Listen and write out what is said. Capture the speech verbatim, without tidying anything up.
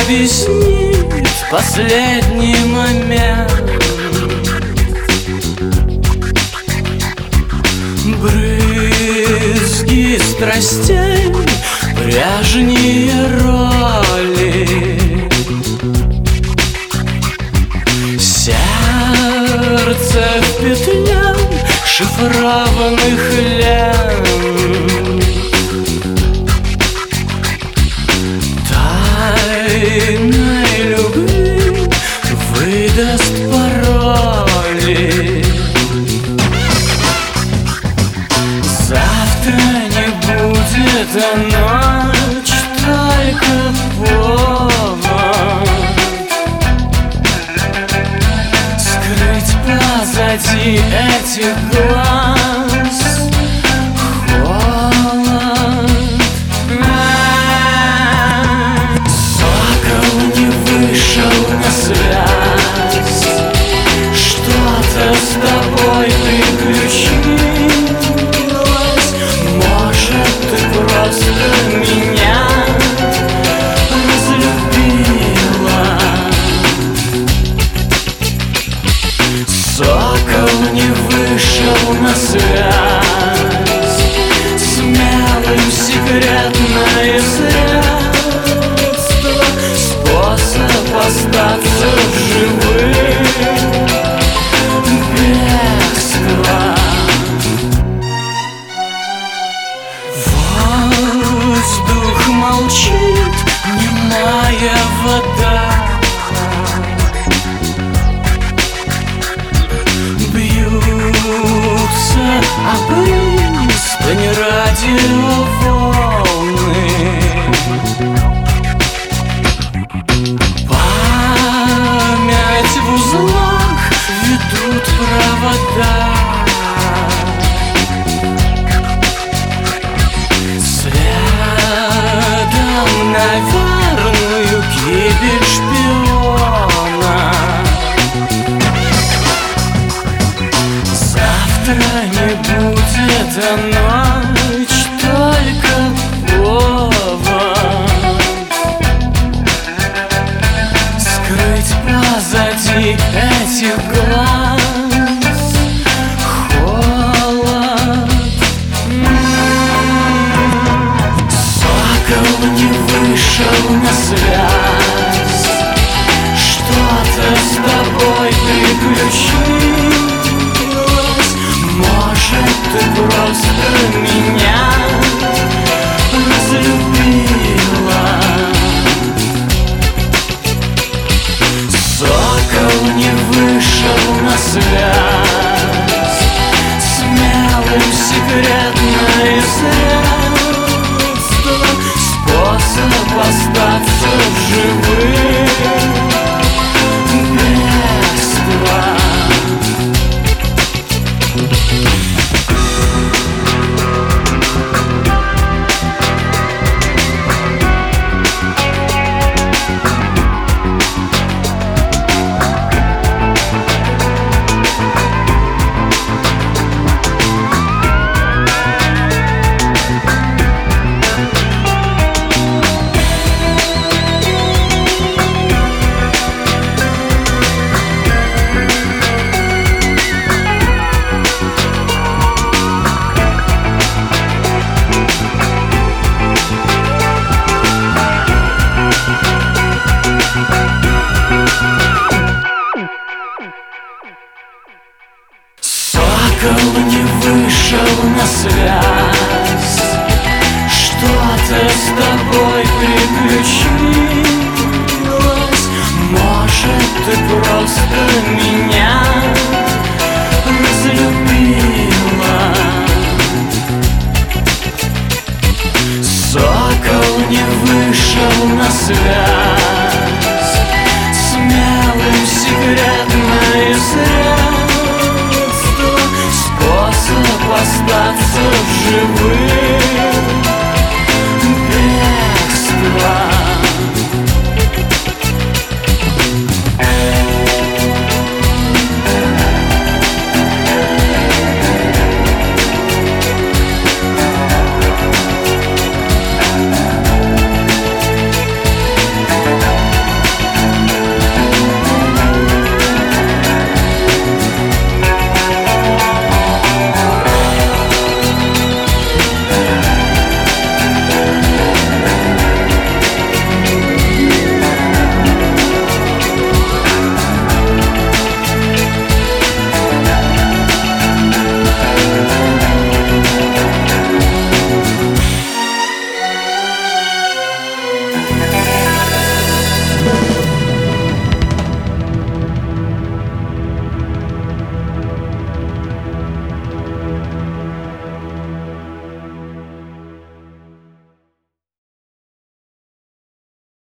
объяснит последний момент. Брызги страстей, прежние роли, сердце в петле шифрованных лент. Тайной любви выдаст пароли. Завтра не будет, а ночь только повод скрыть позади этих глаз холод. Сокол не вышел на связь, что-то с тобой приключилось. Может, ты просто меня разлюбила. Сокол не вышел на связь, смелым секретное средство, способ остаться в живых. Бегство. Воздух молчит, немая вода. Бьются об пристань радиоволны. Память в узлах ведут провода. Следом на верную гибель шпиона. Завтра не будет, а ночь только повод скрыть позади этих глаз холод. Сокол не вышел на связь, что-то с тобой приключилось. Может, ты просто меня разлюбила. Сокол не вышел на связь, смелым секретное средство, способ остаться в живых. Бегство. Сокол не вышел на связь, что-то с тобой приключилось. Может, ты просто меня разлюбила. Сокол не вышел на связь, смелым секретное средство, способ остаться в живых. Бегство.